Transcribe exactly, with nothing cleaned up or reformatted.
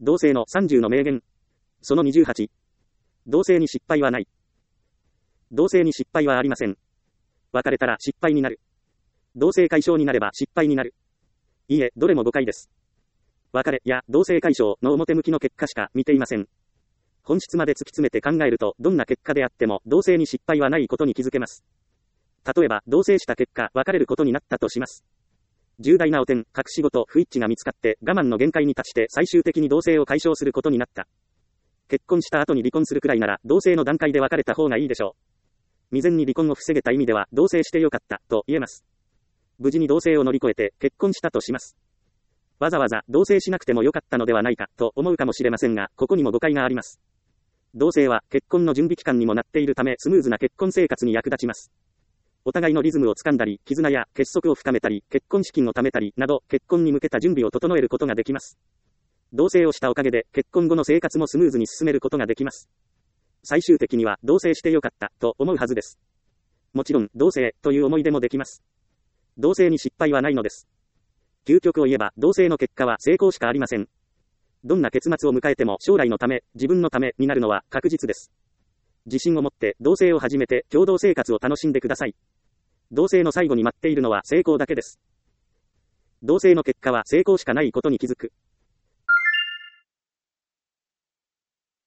同性のさんじゅうの名言。そのにじゅうはち。同性に失敗はない。同性に失敗はありません。別れたら失敗になる。同性解消になれば失敗になる。いいえ、どれも誤解です。別れや同性解消の表向きの結果しか見ていません。本質まで突き詰めて考えると、どんな結果であっても同性に失敗はないことに気づけます。例えば、同棲した結果、別れることになったとします。重大な汚点、隠し事、不一致が見つかって、我慢の限界に達して最終的に同棲を解消することになった。結婚した後に離婚するくらいなら、同棲の段階で別れた方がいいでしょう。未然に離婚を防げた意味では、同棲してよかった、と言えます。無事に同棲を乗り越えて、結婚したとします。わざわざ同棲しなくてもよかったのではないか、と思うかもしれませんが、ここにも誤解があります。同棲は、結婚の準備期間にもなっているため、スムーズな結婚生活に役立ちます。お互いのリズムをつかんだり、絆や結束を深めたり、結婚資金を貯めたり、など、結婚に向けた準備を整えることができます。同棲をしたおかげで、結婚後の生活もスムーズに進めることができます。最終的には、同棲してよかった、と思うはずです。もちろん、同棲、という思い出もできます。同棲に失敗はないのです。究極を言えば、同棲の結果は成功しかありません。どんな結末を迎えても、将来のため、自分のため、になるのは確実です。自信を持って、同棲を始めて、共同生活を楽しんでください。同棲の最後に待っているのは成功だけです。同棲の結果は成功しかないことに気づく。